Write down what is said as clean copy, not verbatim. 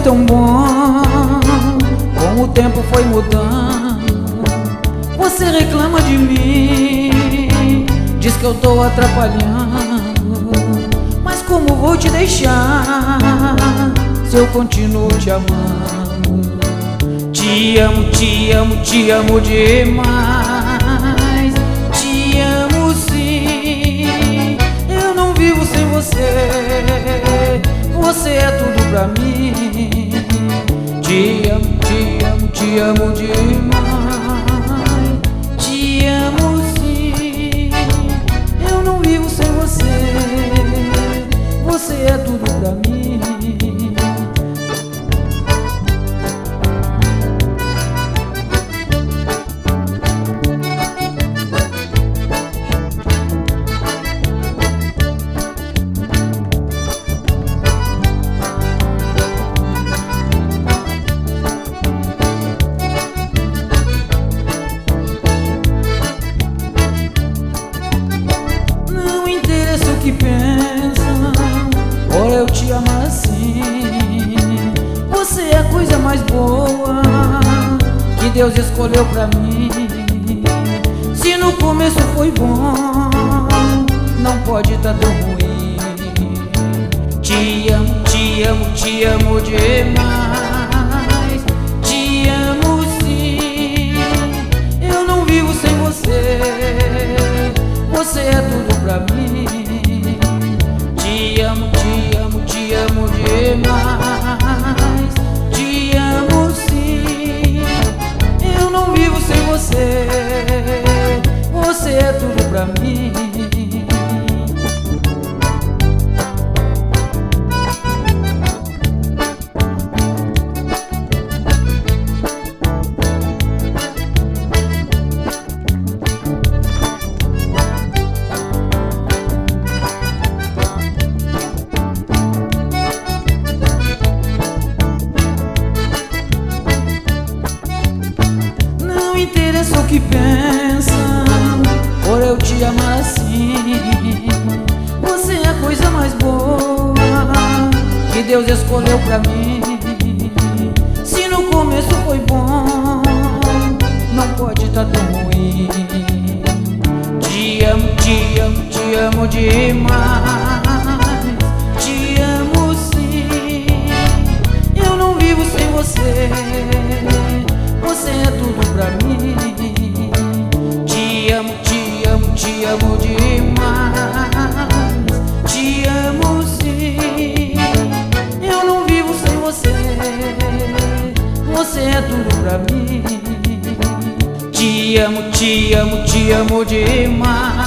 tão bom, com o tempo foi mudando. Você reclama de mim, diz que eu tô atrapalhando. Mas como vou te deixar se eu continuo te amando? Te amo, te amo, te amo demais. Te amo sim, eu não vivo sem você. Você é tudo pra mim. Te amo, te amo, te amo demais. Te amo sim, eu não vivo sem você. Você é tudo pra mim. Que pensa, por eu te amar assim. Você é a coisa mais boa que Deus escolheu pra mim. Se no começo foi bom, não pode tá tão ruim. Te amo, te amo, te amo demais. Te amo sim, eu não vivo sem você. Você é tudo pra mim. Te amo, te amo, te amo demais. Te amo sim, eu não vivo sem você. Você é tudo pra mim. Não interessa o que pensam, por eu te amar assim. Você é a coisa mais boa que Deus escolheu pra mim. Se no começo foi bom, não pode tá tão ruim. Te amo, te amo, te amo demais. Te amo sim, eu não vivo sem você. Você é tudo pra mim. Te amo, te amo, te amo demais. Te amo sim, eu não vivo sem você. Você é tudo pra mim. Te amo, te amo, te amo demais.